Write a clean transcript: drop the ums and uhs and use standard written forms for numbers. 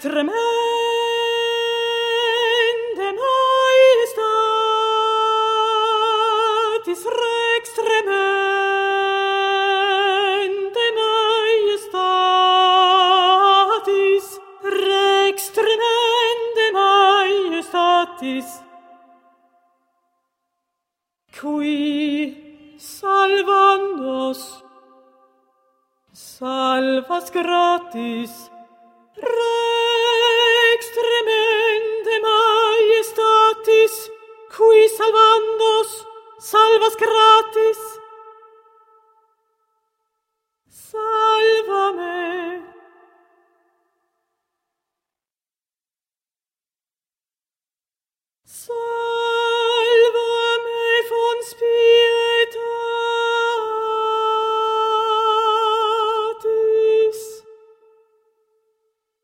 tremende majestatis, rex tremende majestatis, rex tremende majestatis, qui salvandos salvas gratis, rex tremende majestatis, qui salvandos salvas gratis.